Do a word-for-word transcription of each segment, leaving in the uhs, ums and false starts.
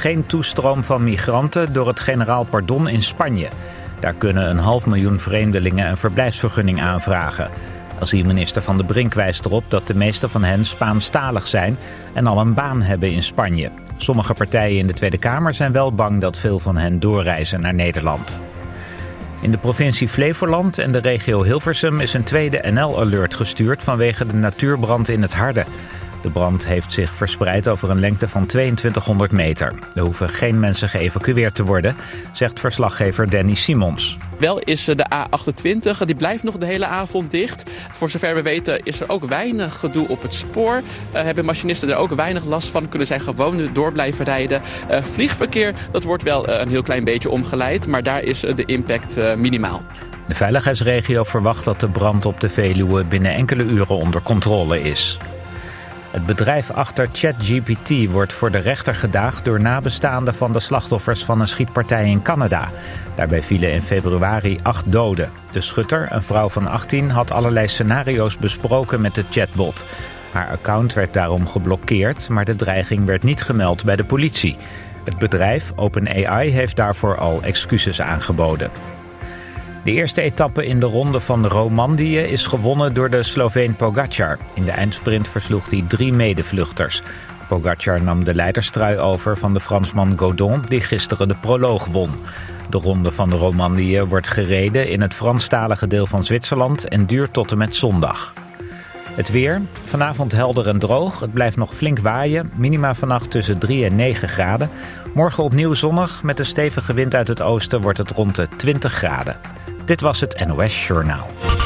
geen toestroom van migranten door het generaal pardon in Spanje. Daar kunnen een half miljoen vreemdelingen een verblijfsvergunning aanvragen. Asielminister Van de Brink wijst erop dat de meeste van hen Spaanstalig zijn en al een baan hebben in Spanje. Sommige partijen in de Tweede Kamer zijn wel bang dat veel van hen doorreizen naar Nederland. In de provincie Flevoland en de regio Hilversum is een tweede N L-alert gestuurd vanwege de natuurbrand in het Harde. De brand heeft zich verspreid over een lengte van tweeëntwintighonderd meter. Er hoeven geen mensen geëvacueerd te worden, zegt verslaggever Danny Simons. Wel is de A achtentwintig, die blijft nog de hele avond dicht. Voor zover we weten is er ook weinig gedoe op het spoor. Uh, hebben machinisten er ook weinig last van, kunnen zij gewoon door blijven rijden. Uh, vliegverkeer, dat wordt wel uh, een heel klein beetje omgeleid, maar daar is uh, de impact uh, minimaal. De veiligheidsregio verwacht dat de brand op de Veluwe binnen enkele uren onder controle is. Het bedrijf achter ChatGPT wordt voor de rechter gedaagd door nabestaanden van de slachtoffers van een schietpartij in Canada. Daarbij vielen in februari acht doden. De schutter, een vrouw van achttien, had allerlei scenario's besproken met de chatbot. Haar account werd daarom geblokkeerd, maar de dreiging werd niet gemeld bij de politie. Het bedrijf OpenAI heeft daarvoor al excuses aangeboden. De eerste etappe in de ronde van Romandie is gewonnen door de Sloveen Pogačar. In de eindsprint versloeg hij drie medevluchters. Pogačar nam de leiderstrui over van de Fransman Godon, die gisteren de proloog won. De ronde van de Romandie wordt gereden in het Franstalige deel van Zwitserland en duurt tot en met zondag. Het weer, vanavond helder en droog. Het blijft nog flink waaien. Minima vannacht tussen drie en negen graden. Morgen opnieuw zonnig. Met een stevige wind uit het oosten wordt het rond de twintig graden. Dit was het N O S Journaal.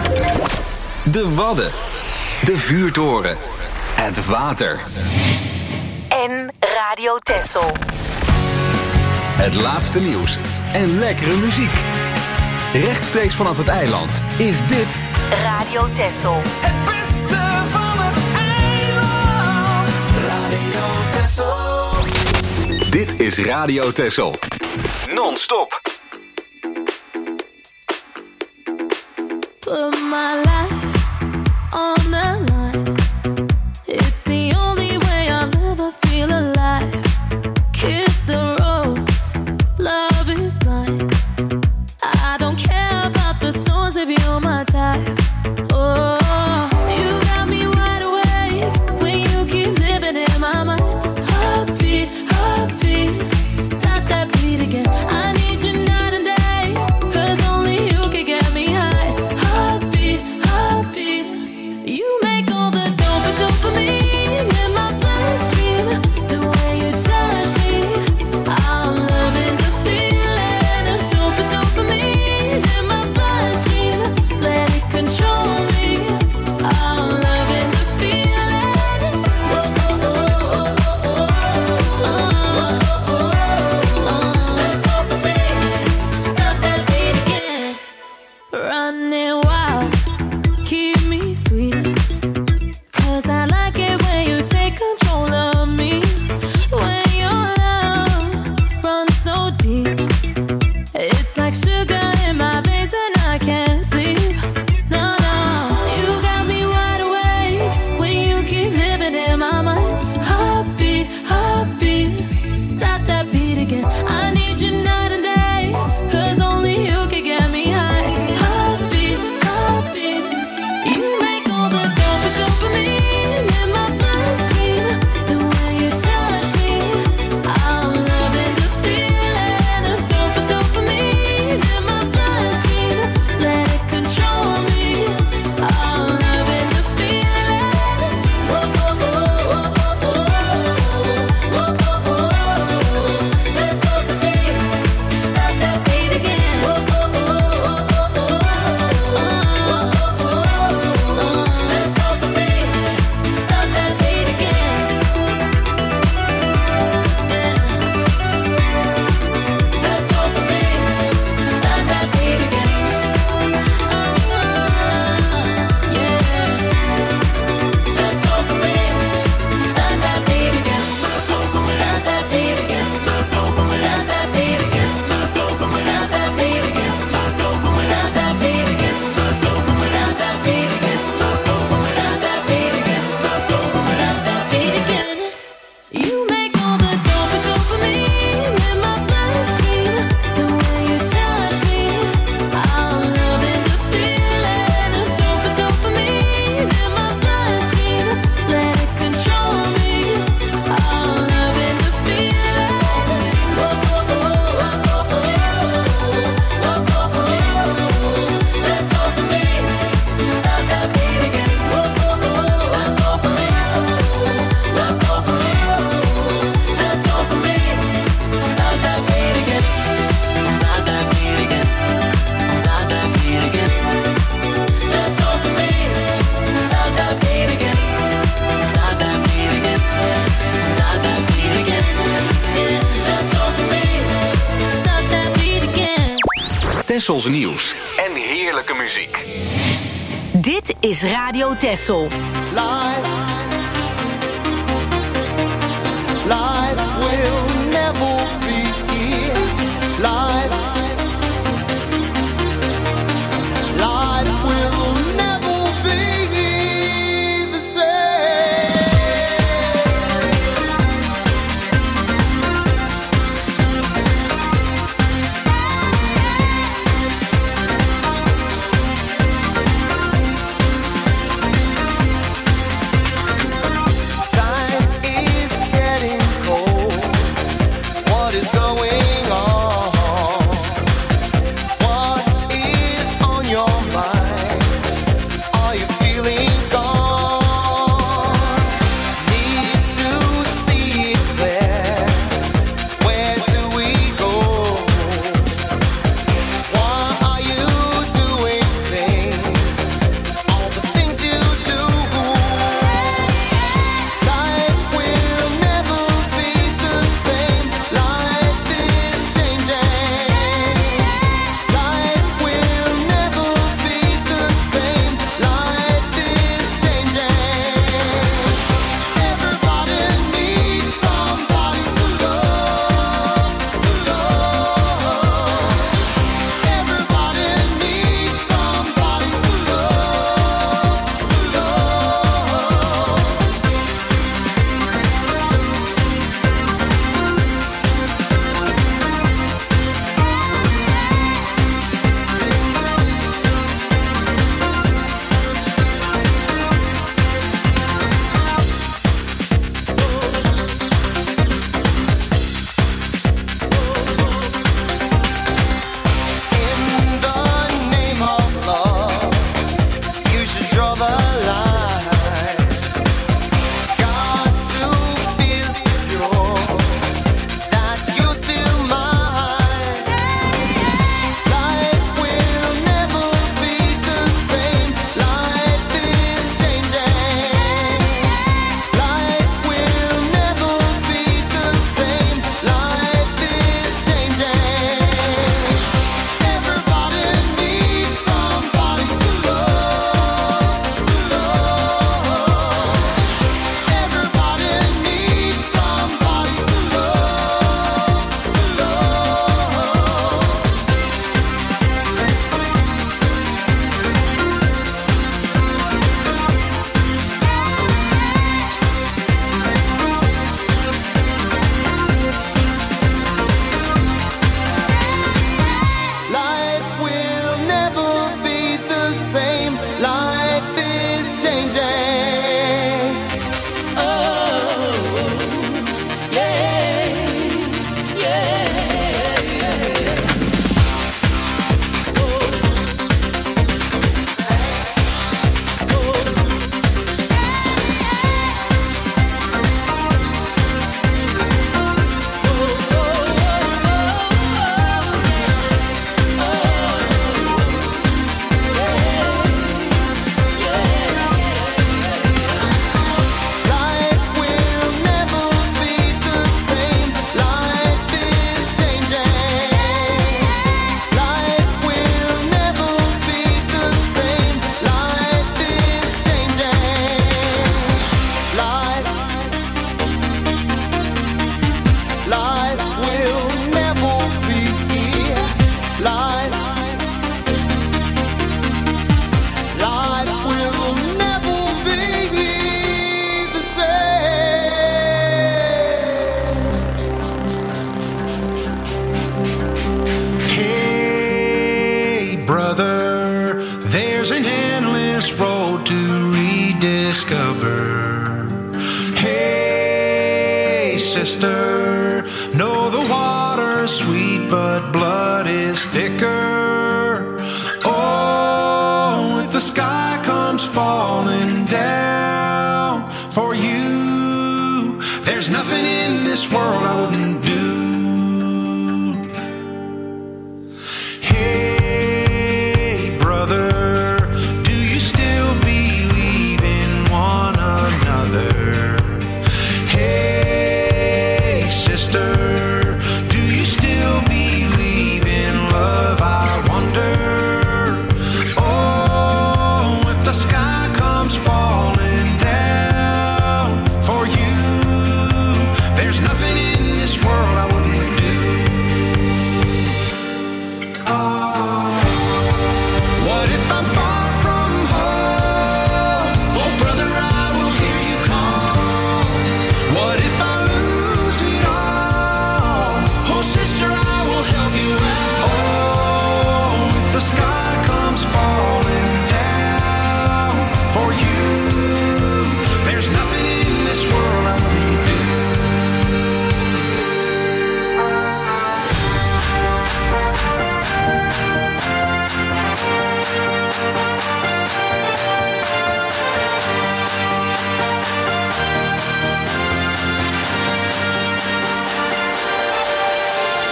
De Wadden. De vuurtoren. Het water. En Radio Texel. Het laatste nieuws. En lekkere muziek. Rechtstreeks vanaf het eiland is dit... Radio Texel. Het beste van het eiland. Radio Texel. Dit is Radio Texel. Non-stop. Put my life on the line. It's the only way I'll ever feel alive. Kiss the rose, love is blind. I don't care about the thorns if you're my type. Oh, you got me wide awake when you keep living in my mind. Heartbeat, heartbeat, stop that beat again. I need you night and day, 'cause only you can get me high. Heartbeat, heartbeat. Tessels nieuws en heerlijke muziek. Dit is Radio Tessel. Life, life will never be here. Life, life will never be the same. Time is getting cold.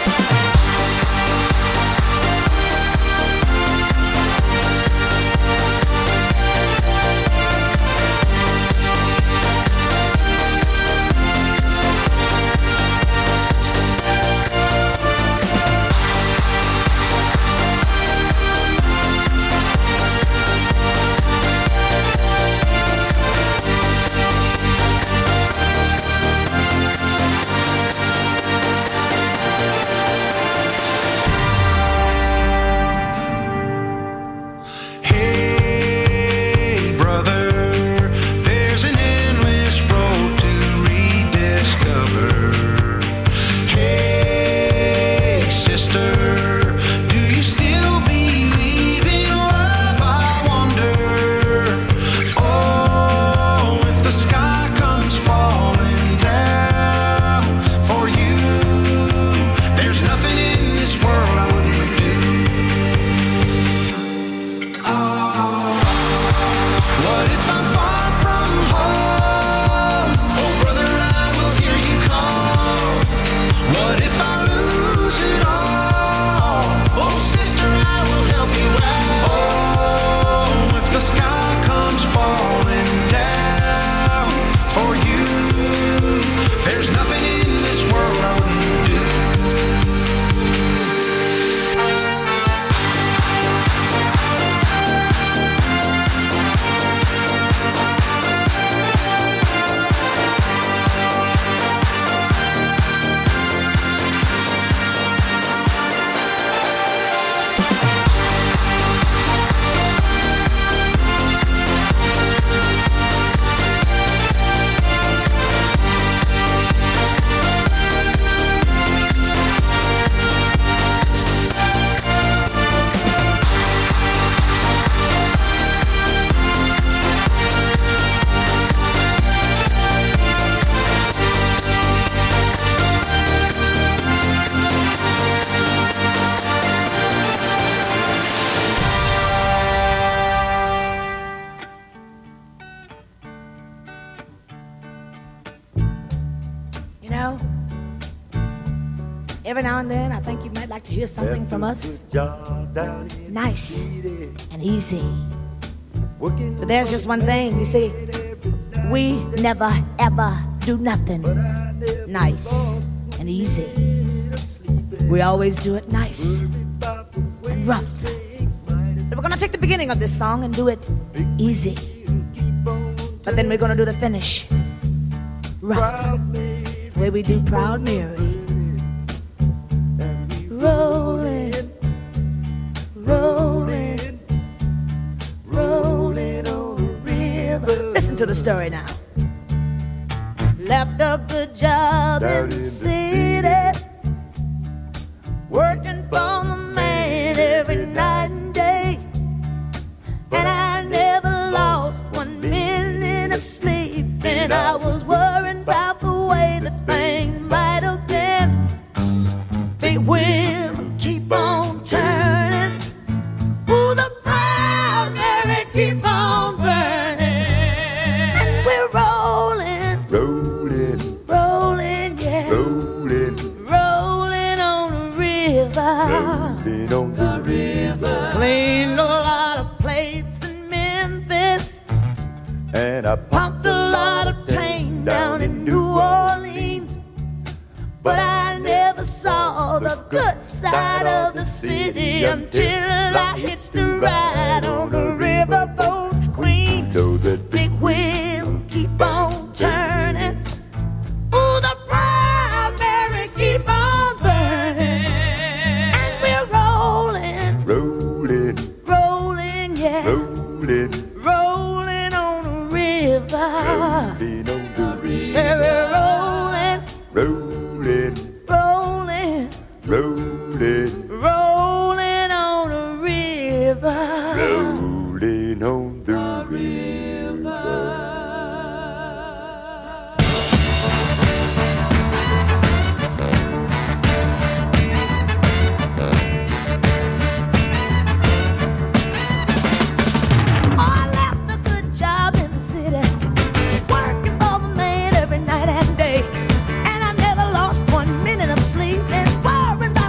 Every now and then, I think you might like to hear something from us. Nice and easy. But there's just one thing, you see. We never, ever do nothing nice and easy. We always do it nice and rough. But we're gonna take the beginning of this song and do it easy. But then we're gonna do the finish rough. It's the way we do Proud Mary. Rolling, rolling, rolling on the river. Listen to the story now. Left a good job in the city, working for the man every night and day. And I never lost one minute of sleep, and I was worried about the way that things might have been. Big wheel keep on turning. Ooh, the Proud Mary keep on burning. And we're rolling, Rolling, rolling, yeah, rolling, rolling on the river. rolling on the river. Cleaned a lot of plates in Memphis, And I pumped a lot of tang down in New Orleans. But I never saw the good side of the city until I hitched the ride on the riverboat Queen. know that Big wheel keep on turning. Ooh, the Proud Mary keep on burning. And we're rolling, rolling, rolling, yeah, rolling, rolling on the river. rolling on the river. Say we're rolling, Rolling, rolling, rolling, rolling on the river. rolling on the river. I left a good job in the city, working for the man every night and day. And I never lost one minute of sleep and worrying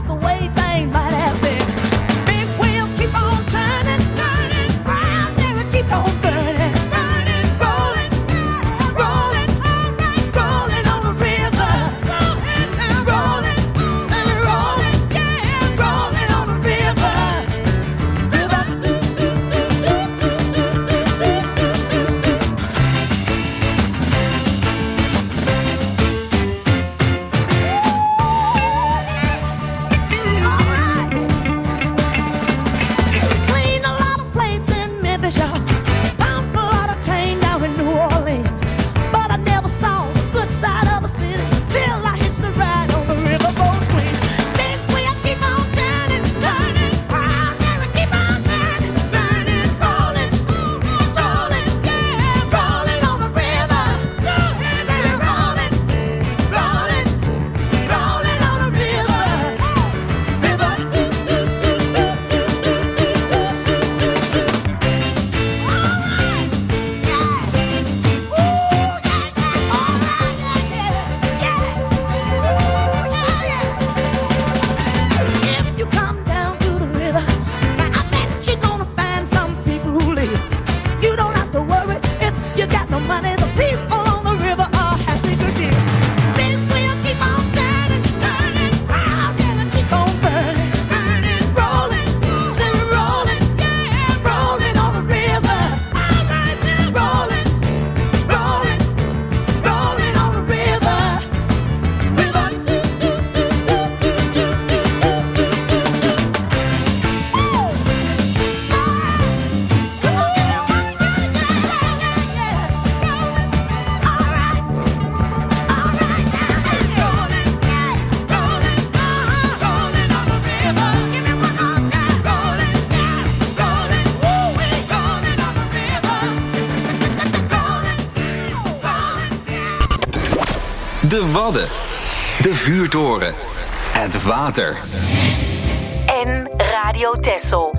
De Wadden. De Vuurtoren. Het water. En Radio Texel.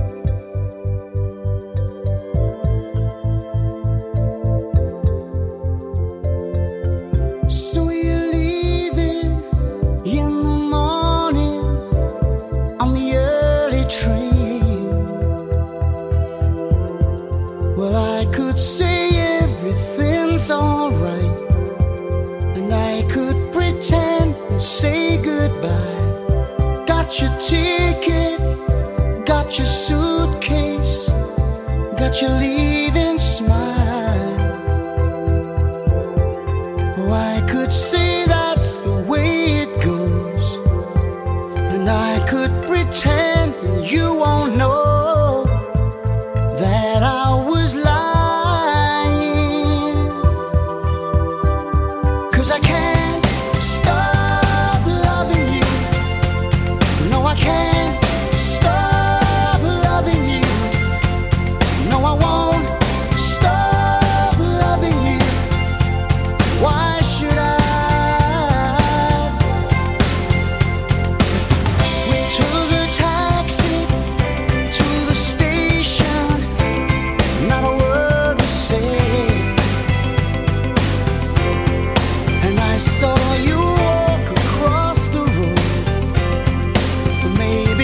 So you're leaving in the morning on the early train. Well, I could say everything's alright, and I could pretend and say goodbye. Got your ticket, got your suitcase, got your leaving smile. Oh, I could say that's the way it goes, and I could pretend and you won't know that I was lying. 'Cause I can't stop loving you. No, I can't stop loving you. No, I won't stop loving you. Why should I? We took a taxi to the station, not a word was said, and I saw you walk across the road for maybe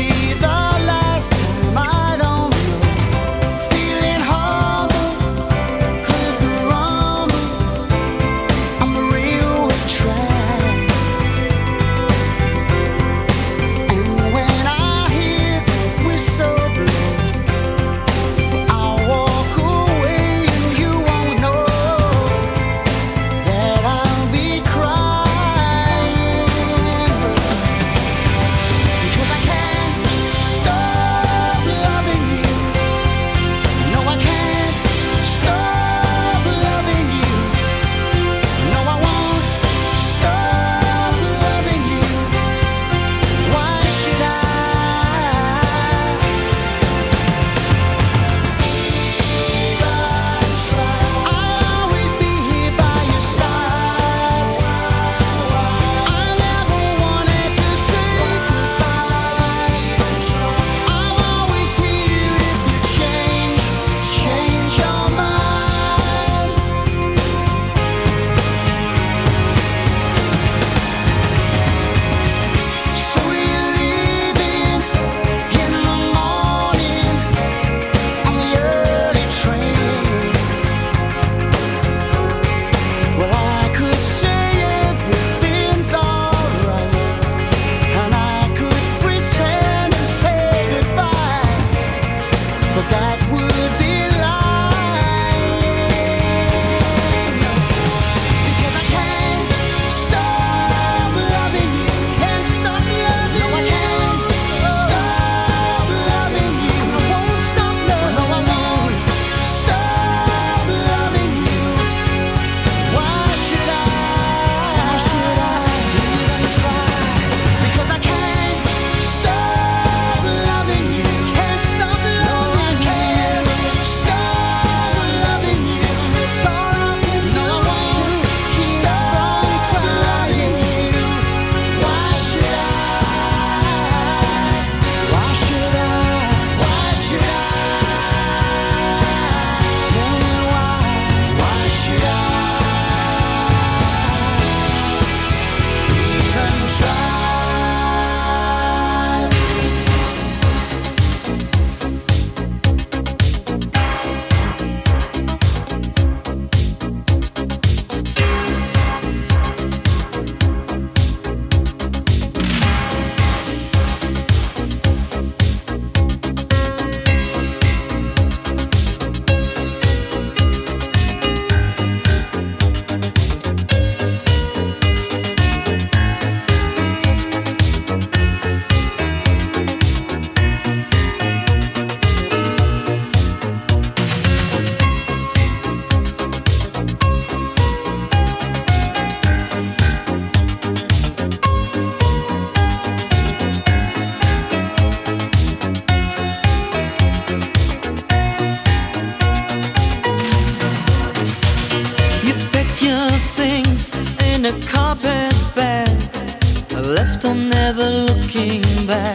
looking back.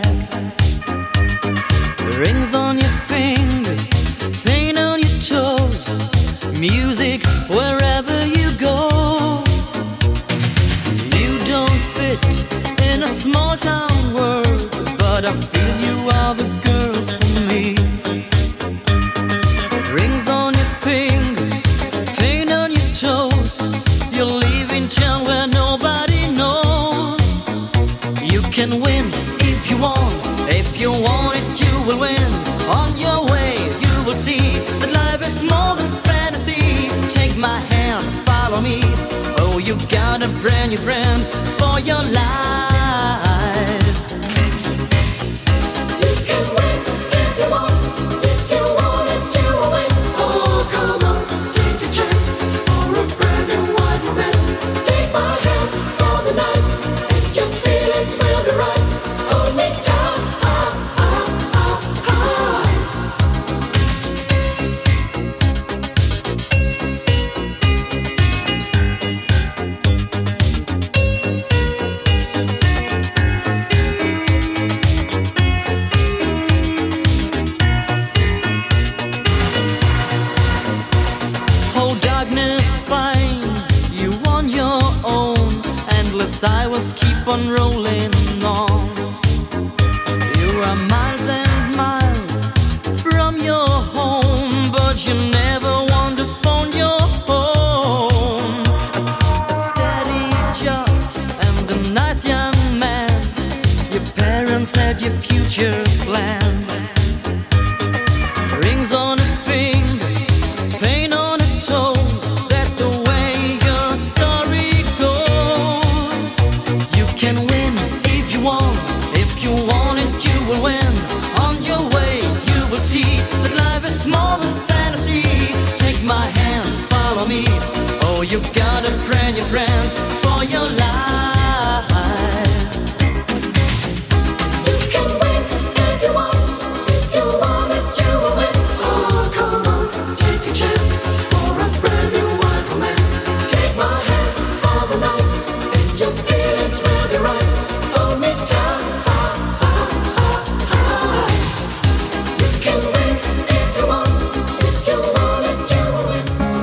Rings on your fingers, paint on your toes, music wherever you go. You don't fit in a small town world, but I feel you are the girl for me. Rings on your fingers, paint on your toes, you're leaving town where nobody knows. You can win if you want, if you want it you will win. On your way you will see that life is more than fantasy. Take my hand, follow me. Oh, you got a brand new friend for your life. You can win if you want, if you want it you will win. Oh, come on, take a chance for a brand new wide romance. Take my hand for the night, and your feelings will be right. Hold me tight. Silence keep on rolling on. You are miles and miles from your home, but you never want to phone your home. A steady job and a nice young man, your parents had your future planned. Rings on a finger, paint on a toe, that's the way your story goes. You can win if you want, if you want it you will win. On your way you will see that life is more than fantasy. Take my hand, follow me. Oh, you got a brand new friend for your life. You can win if you want, if you want it you will win. Oh, come on, take a chance for a brand new wild romance. Take my hand for the night, and your feelings will be right. Hold me tight. You can win if you want, if you want it you will win.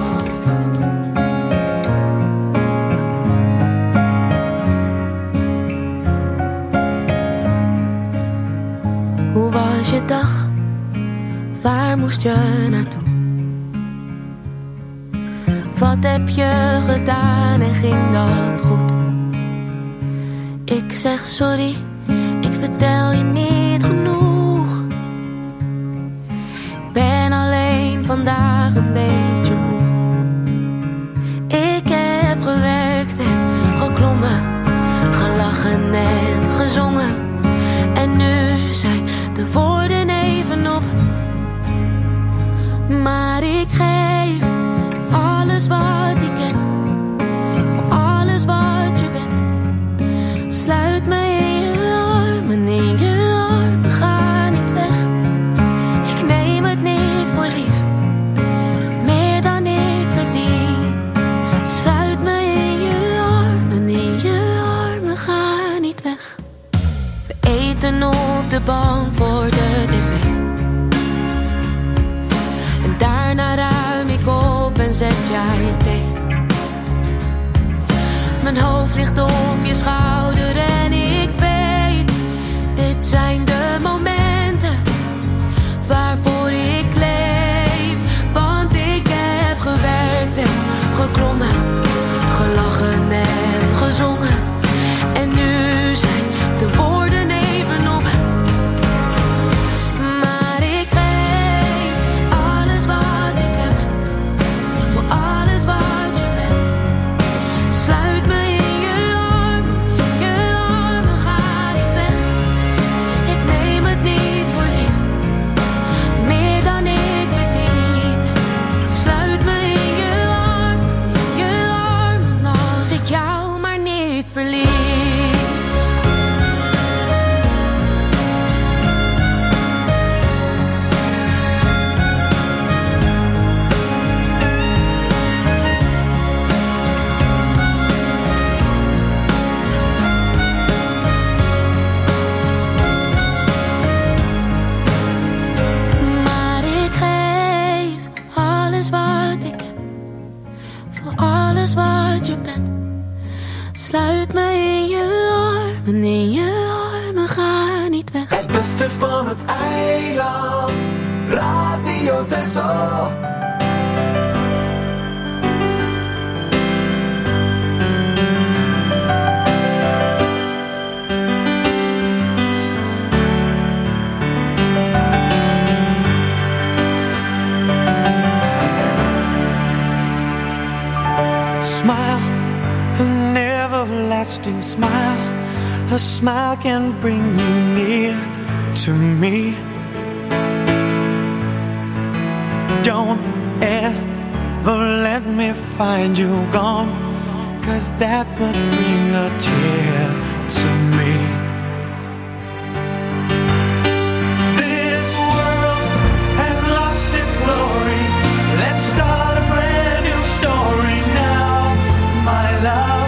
Hoe was je dag? Waar moest je naartoe? Wat heb je gedaan en ging dat goed? Ik zeg sorry, ik vertel je niet genoeg. Ik ben alleen vandaag een beetje moe. Ik heb gewerkt en geklommen, gelachen en gezongen. En nu zijn de woorden even op. Maar ik geef alles wat ik heb, voor alles wat je bent. Sluit me in je armen, in je armen, ga niet weg. Ik neem het niet voor lief, meer dan ik verdien. Sluit me in je armen, in je armen, ga niet weg. We eten op de bank voor de tv. En daarna ruim ik op en zet jij thee. Mijn hoofd ligt op je schouder en ik weet, dit zijn de momenten waarvoor ik leef. Want ik heb gewerkt en geklommen, gelachen en gezongen. En nu zijn de woorden even op. Maar ik geef alles wat ik heb, voor alles wat je bent. Sluit me in je armen, van het eiland. Radio Texel. Smile, an everlasting smile. A smile can bring you near to me. Don't ever let me find you gone, 'cause that would bring a tear to me. This world has lost its glory. Let's start a brand new story now, my love.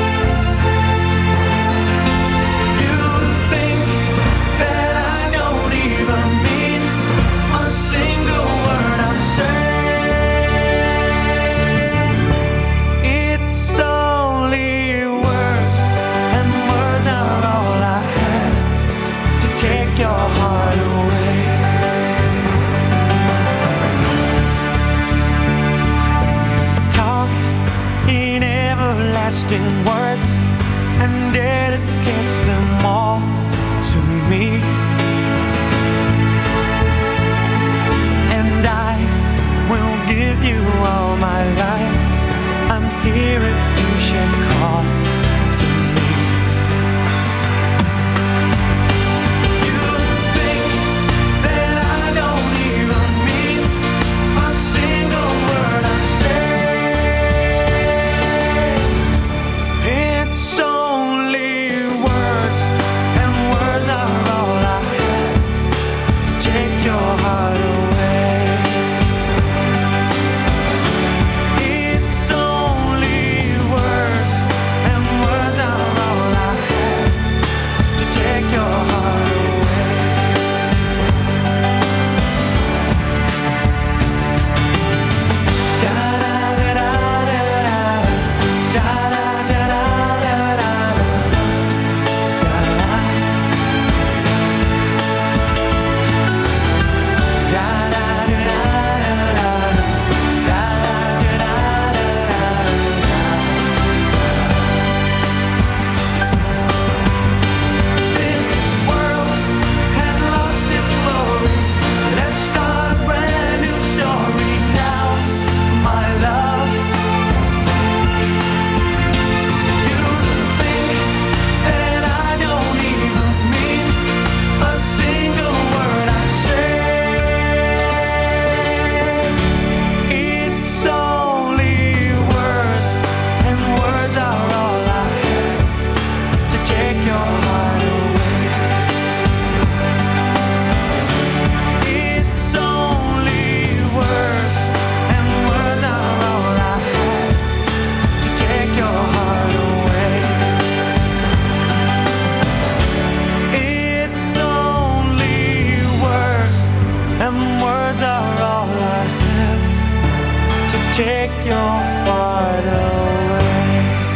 You think that I don't even mean a single word I say. It's only words, and words are all I have to take your heart away. Talk in everlasting words and dedicate them all to me. And I will give you all my life. I'm here if you should call to me. You think that I don't even mean a single word I say. It's only words, and words are all I have to take your heart away. It's only words, and words are all I have to take your heart away. Da da da da da da da da da da da. This world has lost its glory. Let's start a brand new story now, my love. You think that I don't even mean a single word I say. It's only words, and words are all I have to take your heart away. It's only words, and words are all I have to take your heart away. It's only words, and words are all I have to take your heart away.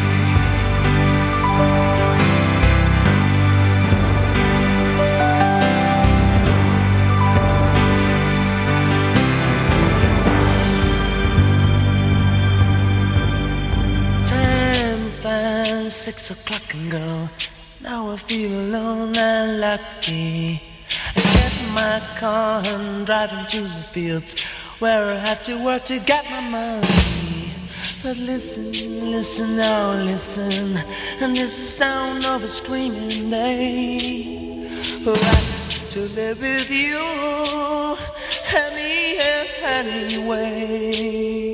Time's fine, six o'clock and go. Now I feel alone and lucky. I get in my car and drive into the fields where I had to work to get my money. But listen, listen, now listen, and this is the sound of a screaming day who asked to live with you any anyway.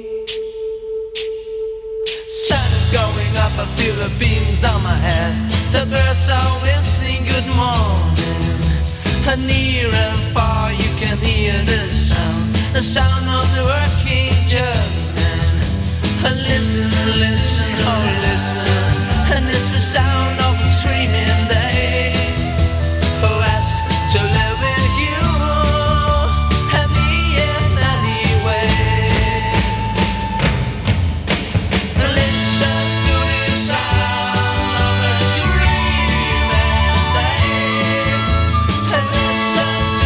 Sun is going up, I feel the beams on my head. The birds are whistling good morning. And near and far you can hear the sound, the sound of the working German. Listen, listen, oh listen, and it's the sound of a screaming day who asked to live with you and me in any way. Listen to the sound of a screaming day, and listen to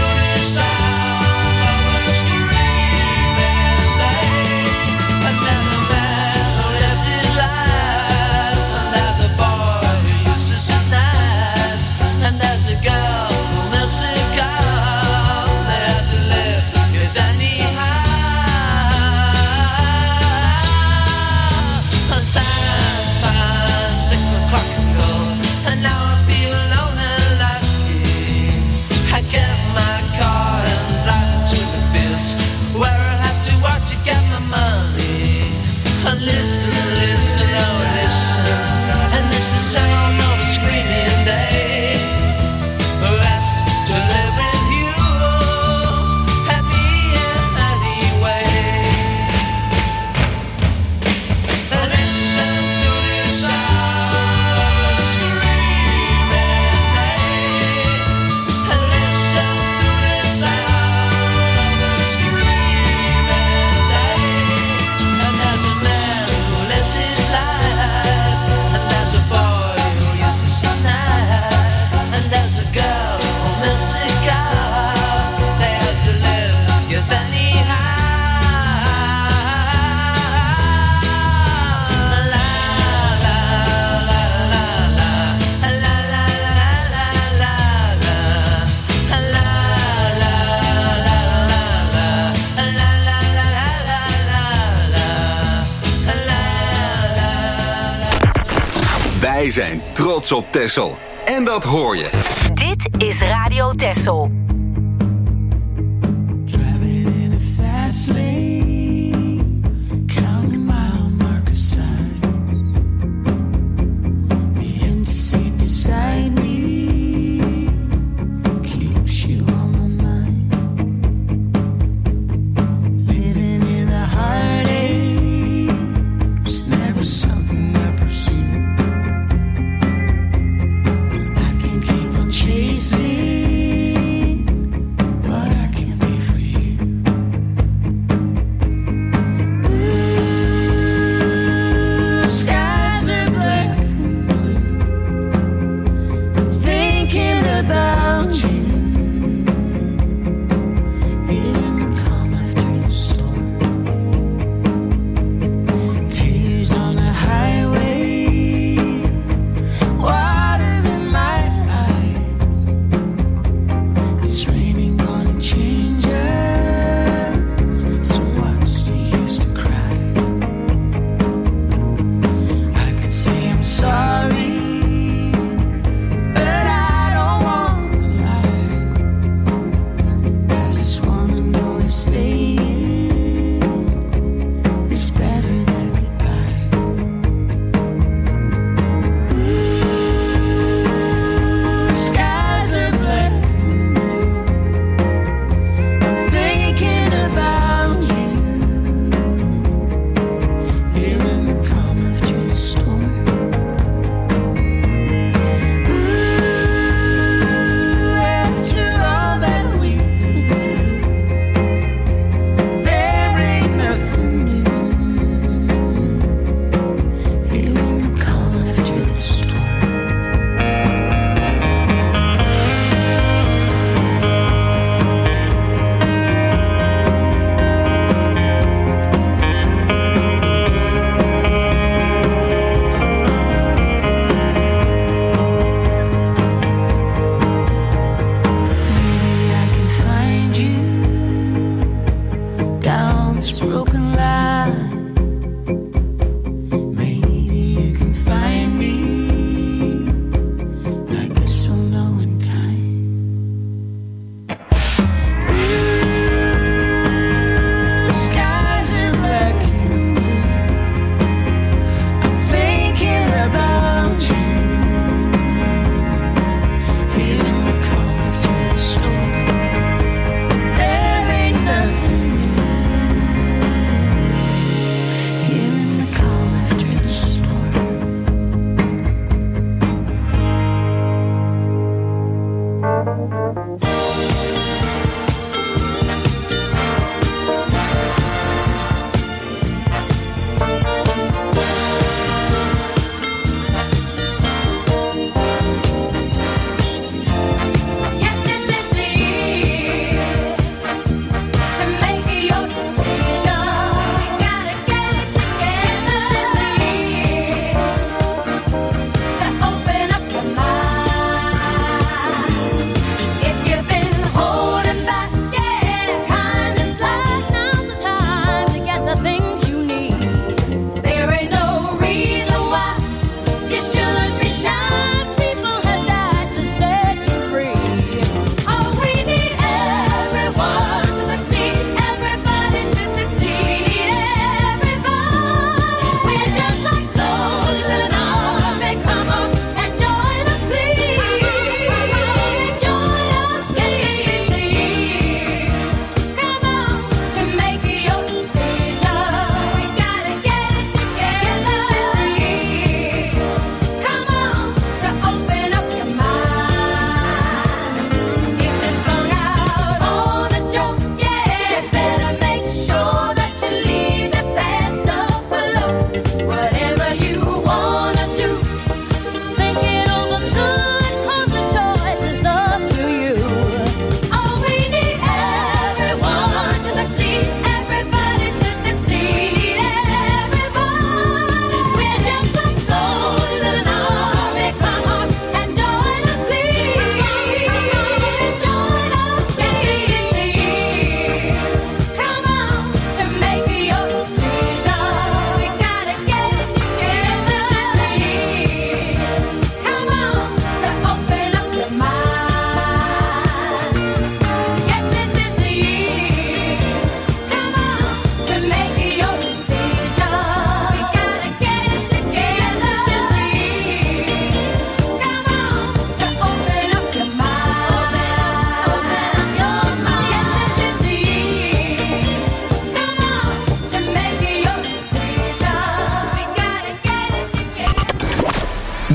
Wij zijn trots op Texel. En dat hoor je. Dit is Radio Texel. Driving in a fast lane, counting mile marker signs. The empty seat beside me keeps you on my mind. Living in a heartache was never something I pursued. I can keep on chasing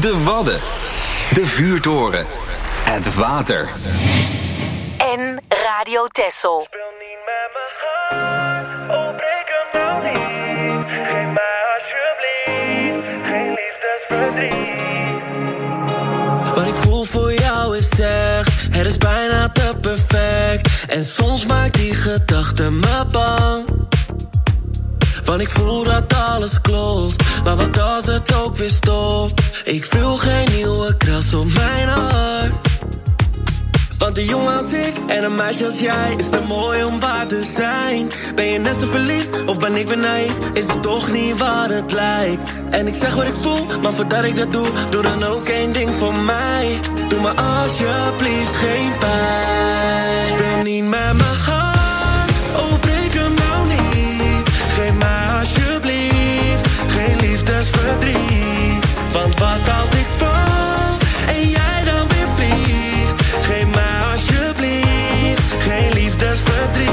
De Wadden. De Vuurtoren. Het water. En Radio Texel. Wat ik voel voor jou is echt, het is bijna te perfect. En soms maakt die gedachte me bang. Want ik voel dat alles klopt, maar wat als het ook weer stopt? Ik wil geen nieuwe kras op mijn hart. Want een jongen als ik en een meisje als jij is te mooi om waar te zijn. Ben je net zo verliefd of ben ik weer naïef? Is het toch niet wat het lijkt? En ik zeg wat ik voel, maar voordat ik dat doe, doe dan ook één ding voor mij. Doe me alsjeblieft geen pijn. Speel niet met mijn hart, oh breek hem nou niet. Geef mij alsjeblieft geen liefdesverdriet. Want wat als ik val en jij dan weer vliegt? Geef mij alsjeblieft geen liefdesverdriet.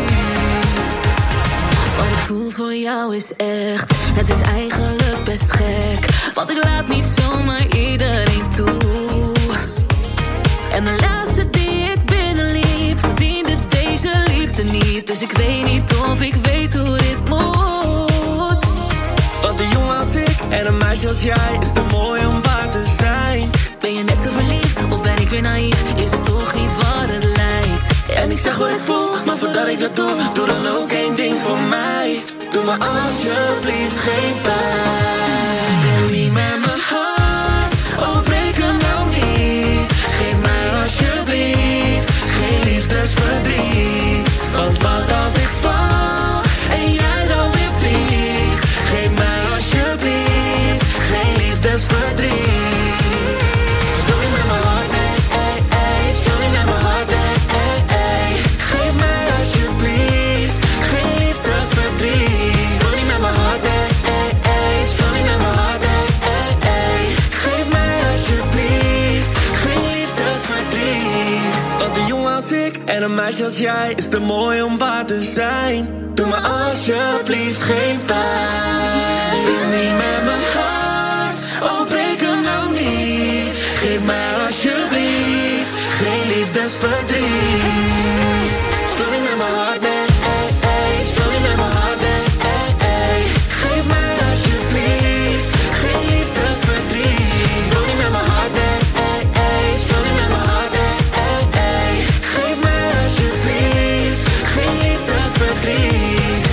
Wat ik voel voor jou is echt, het is eigenlijk best gek. Want ik laat niet zomaar iedereen toe. En de laatste die ik binnenliet verdiende deze liefde niet. Dus ik weet niet of ik weet hoe dit moet. Want een jongen als ik en een meisje als jij is te mooi om waar te zijn. Ben je net zo verliefd of ben ik weer naïef? Is het toch niet wat het lijkt? En ik zeg wat ik voel, maar voordat ik dat doe, doe dan ook één ding voor mij. Doe me alsjeblieft geen pijn. Speel niet met mijn hart, oh breek hem nou niet. Geef mij alsjeblieft geen liefdesverdriet. Want wat als ik val en jij dan weer vliegt? Geef mij alsjeblieft geen liefdesverdriet. Speel niet met mijn hart, nee, ey, ey. Speel niet met mijn hart, nee, ey, ey. Geef mij alsjeblieft geen liefdesverdriet. Speel niet met mijn hart, nee, ey, ey. Speel niet met mijn hart, nee, ey, ey. Geef mij alsjeblieft geen liefdesverdriet. Want een jongen als ik en een meisje als jij is te mooi om waar te zijn. Doe me alsjeblieft geen pijn. Speel niet met mijn hart, oh breek hem nou niet. Geef mij alsjeblieft geen liefdesverdriet. Speel niet met mijn hart, nee, ey, ey. Speel niet met mijn hart, nee, ey, ey. Geef mij alsjeblieft geen liefdesverdriet. Speel niet met mijn hart, nee, ey, ey. Speel niet met mijn hart, nee, ey, ey. Geef mij alsjeblieft geen liefdesverdriet.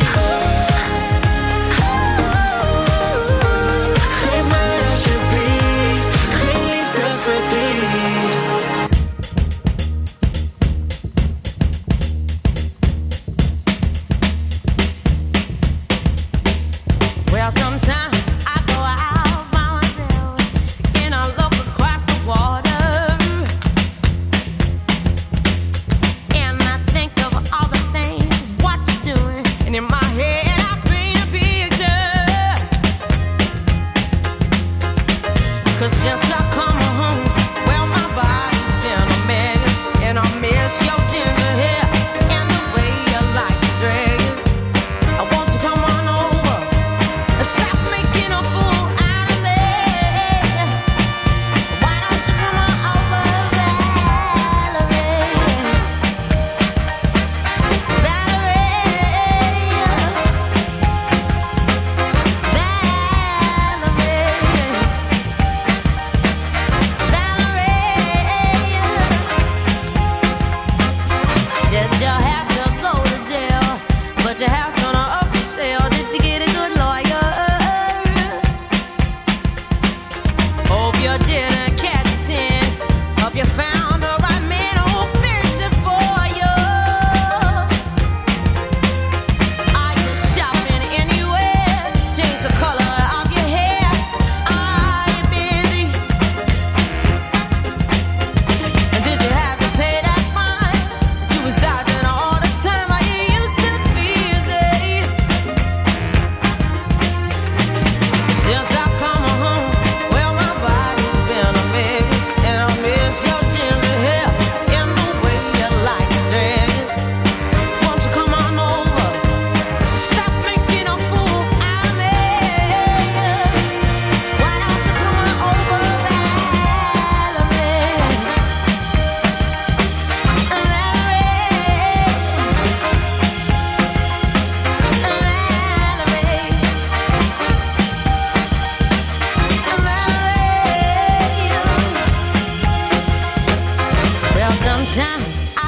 Geef mij alsjeblieft geen liefdesverdriet. Well, sometimes I go out by myself and I look across the water, and I think of all the things what you're doing, and in my head I paint a picture. 'Cause since I come home, well my body's been a mess, and I miss your ginger hair and the way you like to dress. I want you to come on over and stop making a fool out of me. Why don't you come on over, Valerie? Valerie, did you have to go to jail? But your house on a up for sale. Did you get a good lawyer? Hope you didn't catch a tin. Hope you found the right man who'll fix it for you. Are you shopping anywhere? Change the color of your hair. Are you busy? And did you have to pay that fine? You was dodging all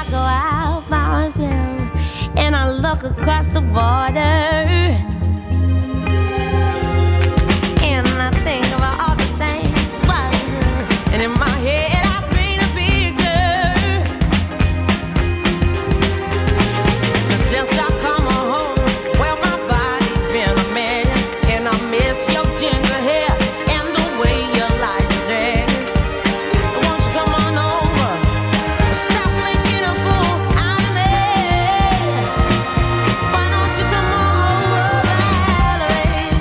go out by myself and I look across the water and I think about all the things was, and in my head I paint a picture. Since I come home, well my body's been a mess, and I miss your ginger hair and the way you like to dress. Won't you come on over? Stop making a fool out of me. Why don't you come on over, Valerie?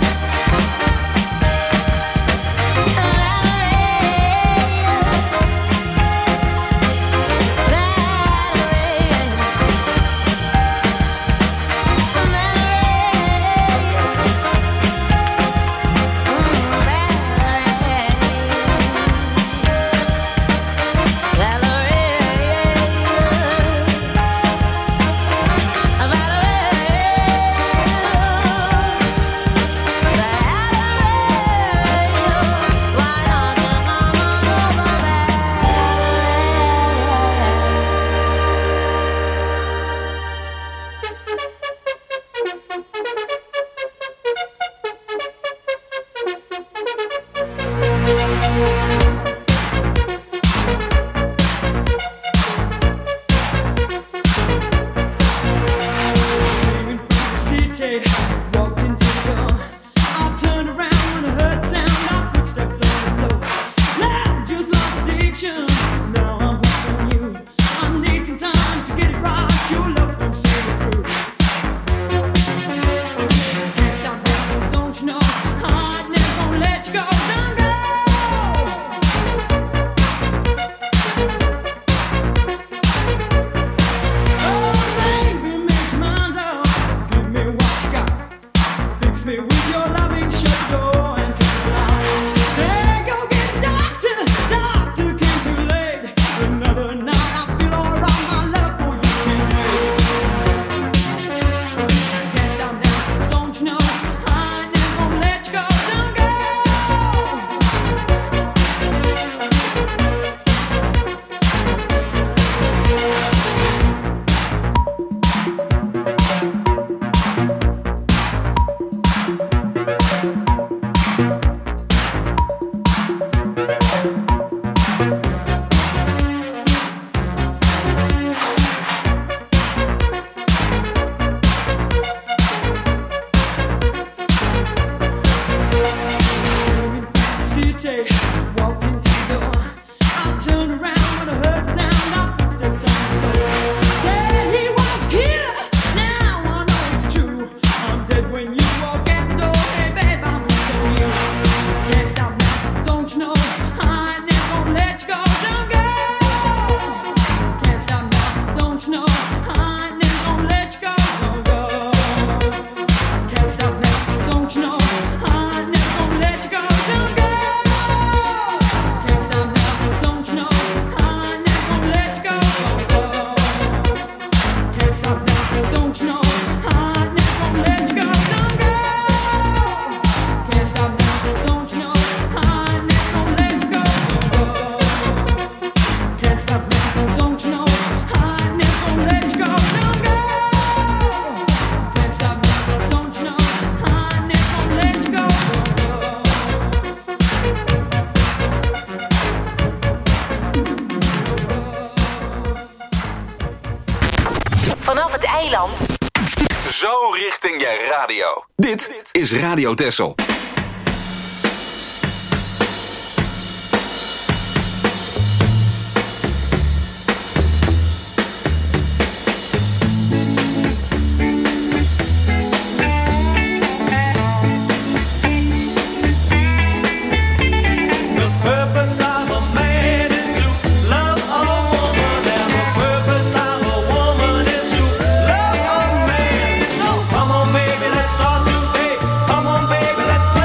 City, walked into the door. I turned around when I heard the sound of footsteps on the floor. Loud, just like addiction. Now I'm hooked on you. I need some time to get it right. Your love's gonna see me through. Can't stop now, don't you know? I'm never gonna let you go. Don't go. Oh, baby, make your mind up. Give me what you got. Fix me with your loving, shut the door and take it out. Hey, go get the doctor. Doctor came too late. Another night I feel alright. My love for you can't wait. Can't stop now, don't you know? I never gonna let you go. Don't go. City, walked into the door. I turned around when I heard the sound of footsteps on the floor. Said he was a killer. Now I know it's true. I'm dead when you walk out the door. Hey, babe, I'm hooked on you. Can't stop now, don't you know? I never gonna let you go. Don't go. Can't stop now, don't you know? I never gonna let you go. Don't go. Can't stop now, don't you know? I never gonna let you go. Don't go. Can't stop now, don't you know? I never gonna let you go. Don't go. Can't stop now, don't you know? I never gonna let you go. Don't go. Can't stop now, don't you know? I never gonna let you go. Don't go. Can't stop now, don't you know? I never gonna let you go. Don't go. Can't stop now, don't you know? I never gonna let you go. Vanaf het eiland. Zo richting je radio. Dit is Radio Texel. The purpose of a man is to love a woman, and the purpose of a woman is to love a man. So come on, baby, let's start to pay. Come on, baby, let's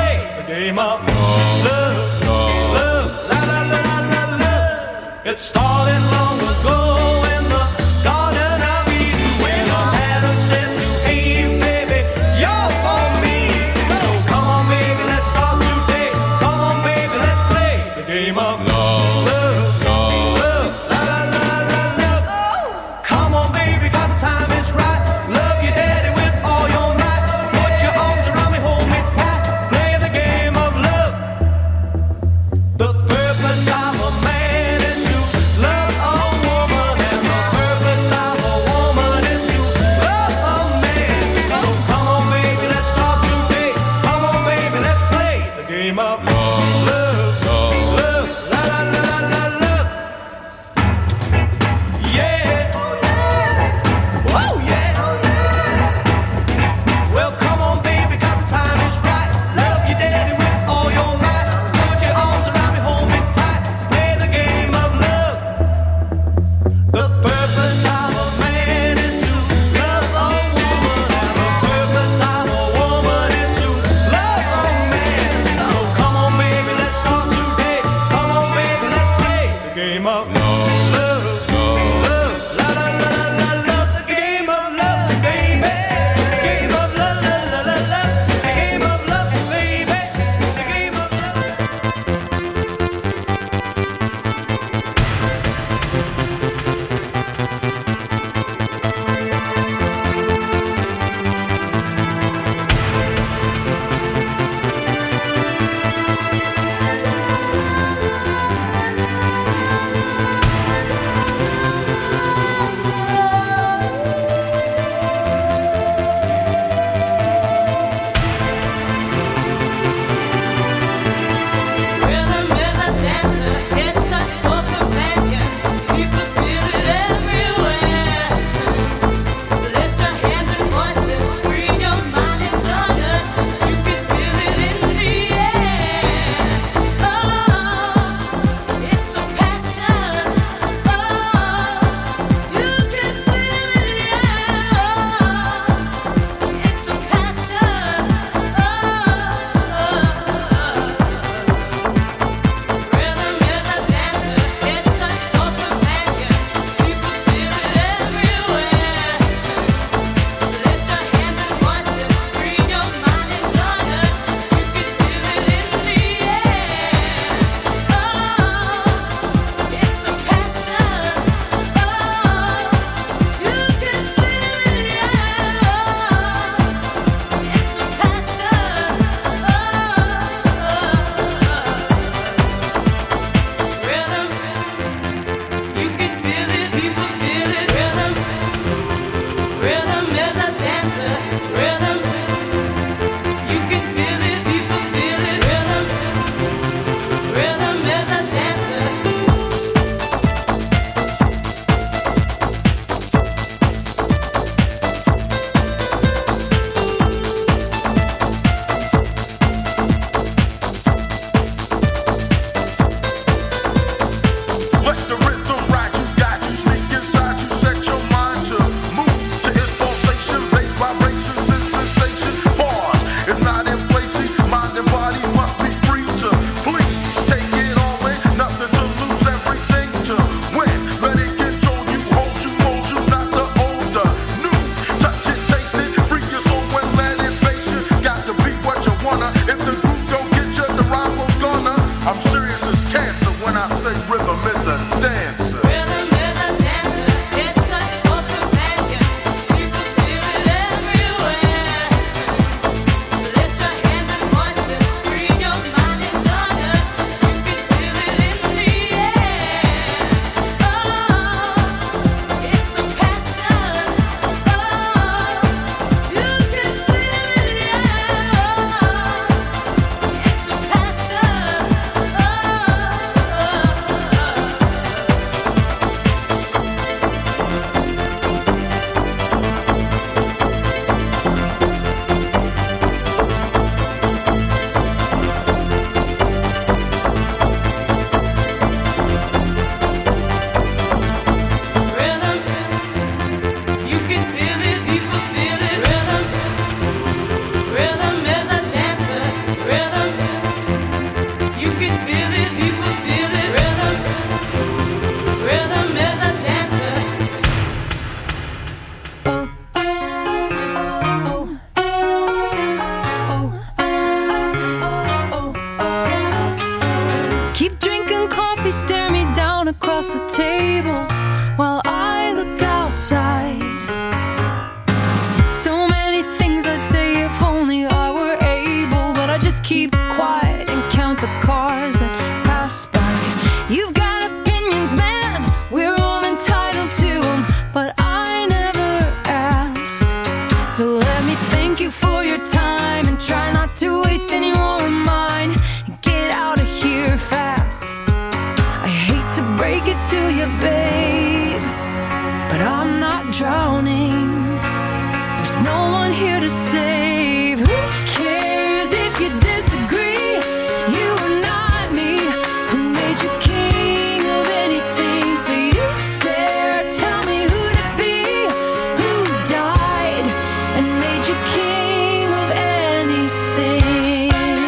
keep quiet and count the cars that pass by. You've got opinions, man, we're all entitled to them, but I never asked. So let me thank you for your time and try not to waste any more of mine. Get out of here fast. I hate to break it to you, babe, but I'm not drowning. There's no one here to save. Who cares if you disagree? You are not me. Who made you king of anything? So you dare tell me who to be? Who died and made you king of anything?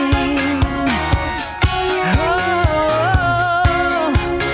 Oh,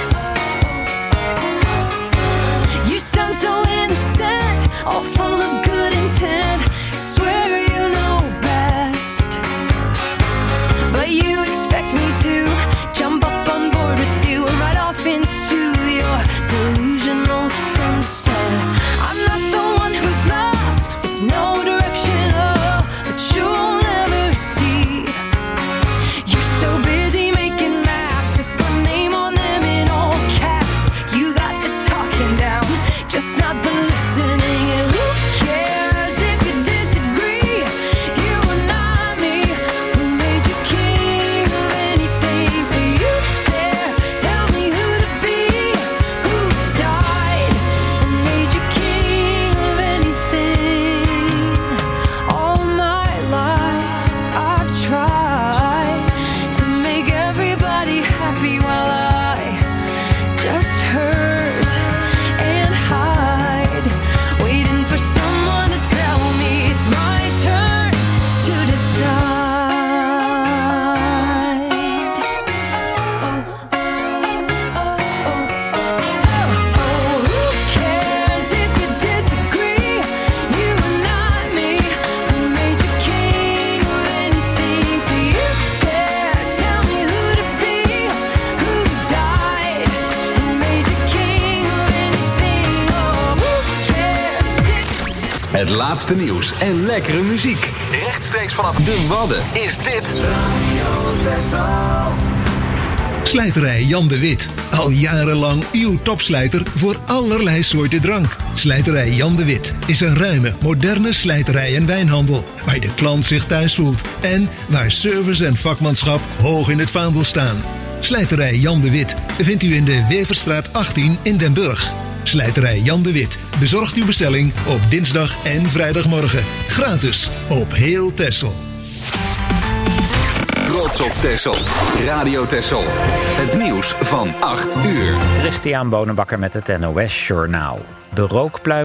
you sound so innocent, all full of good intent. Swear you know best, but you expect me to jump up on board with you and ride off into your delusional sunset. I'm not the one who's lost with no direction, oh, but you'll never see. You're so busy making maps with my name on them in all caps. You got the talking down, just not the listening. And who cares if you disagree? You are not me. Who made you king of anything? So you dare tell me who to be? Who died and made you king of anything? All my life I've tried to make everybody happy while I just hurt and hide, waiting for someone to tell me it's my turn to decide. Oh, who cares if you disagree? You are not me. Who made you king of anything? So you dare tell me who to be? Who died and made you king of anything? Oh, who cares if Het laatste nieuws en lekkere muziek. Rechtstreeks vanaf de Wadden is dit Slijterij Jan de Wit. Al jarenlang uw topslijter voor allerlei soorten drank. Slijterij Jan de Wit is een ruime, moderne slijterij en wijnhandel, waar de klant zich thuis voelt en waar service en vakmanschap hoog in het vaandel staan. Slijterij Jan de Wit vindt u in de Weverstraat achttien in Den Burg. Slijterij Jan de Wit bezorgt uw bestelling op dinsdag en vrijdagmorgen. Gratis op heel Texel. Trots op Texel. Radio Texel. Het nieuws van acht uur. Christian Bonenbakker met het N O S Journaal. De rookpluim